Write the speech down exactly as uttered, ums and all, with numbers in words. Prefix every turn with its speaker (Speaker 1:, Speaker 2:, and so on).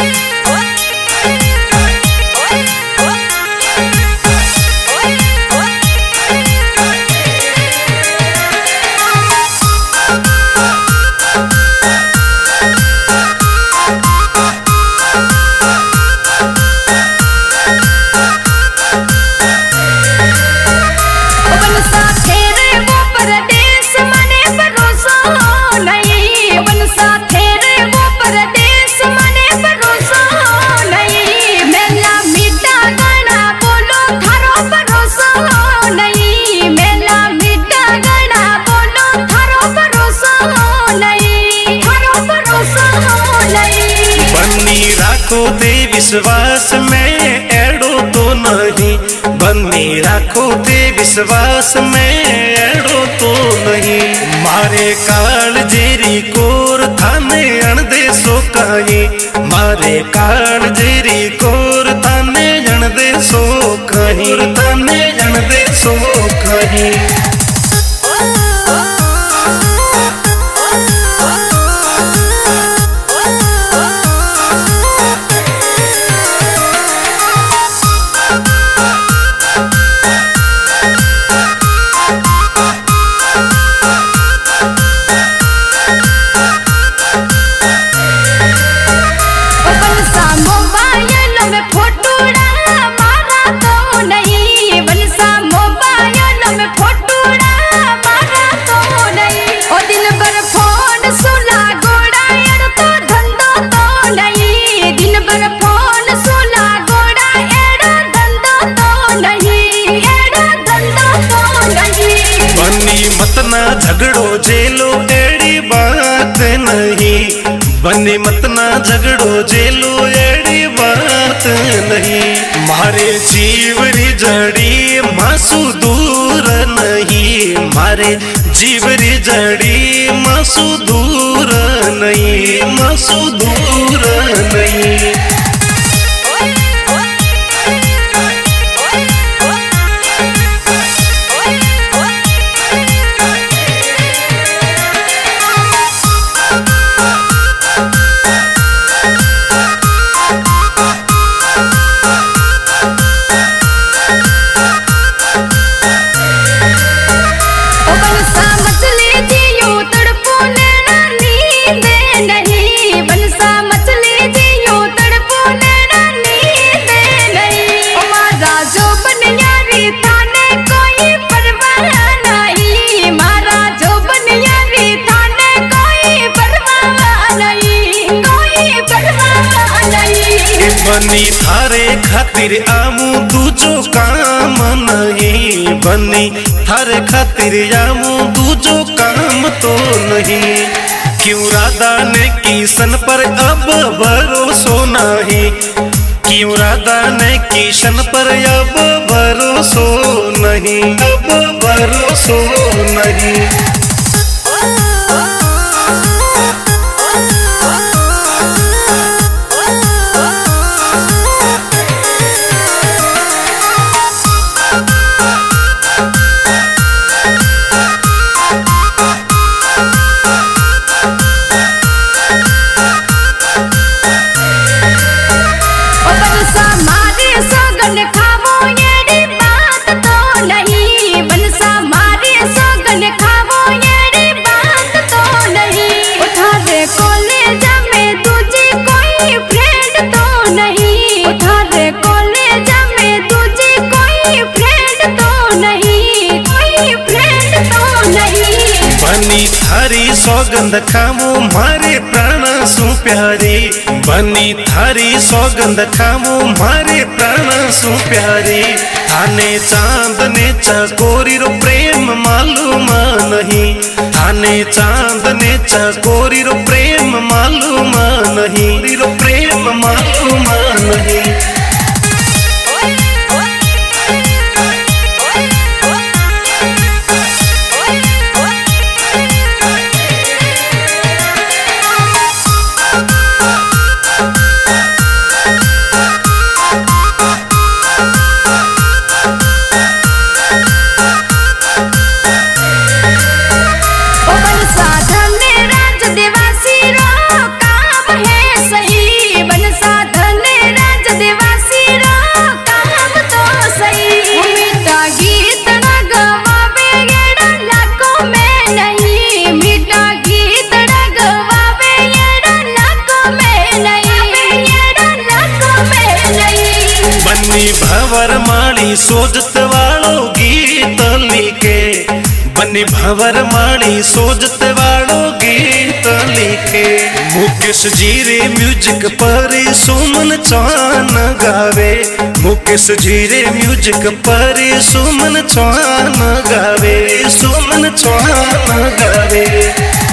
Speaker 1: विश्वास में एड़ो तो नहीं बन्नी राखो ते विश्वास में एड़ो तो नहीं मारे काल जेरी कोर थाने अण दे सो कहीं मारे काल जेरी कोर थाने अण दे सो कहीं थाने अण दे सो कहीं झगड़ो जेलो एड़ी बात नहीं बनी मत ना झगड़ो जेलो एड़ी बात नहीं मारे जीवरी जड़ी मासू दूर नहीं मारे जीवरी जड़ी मासू दूर नहीं मासू दूर नहीं बनी थारे खातिर आमू दूजो काम नहीं बनी थारे खातिर आमू दूजो काम तो नहीं क्यों राधा ने किशन पर अब भरोसो नहीं क्यों राधा ने किशन पर अब भरोसो नहीं अब भरोसो नहीं थारी सौगंध खामो मारे प्राण सु प्यारी बनी थारी सौगंध खामो मारे प्राण सु प्यारी थाने चांद ने चकोरी रो प्रेम मालूम नहीं थाने चांद ने चकोरी रो प्रेम मालूम नहीं रो प्रेम मालूम नहीं
Speaker 2: साधन राज देवासी रो काम है सही।
Speaker 1: माणी सोजत वालो गीत लिखे, बनी भंवर माणी सोजत वालो गीत लिखे। मुकेश जी रे म्यूजिक पर सुमन चौहान गावे, मुकेश जी रे म्यूजिक पर सुमन चौहान गावे, सुमन चौहान गावे।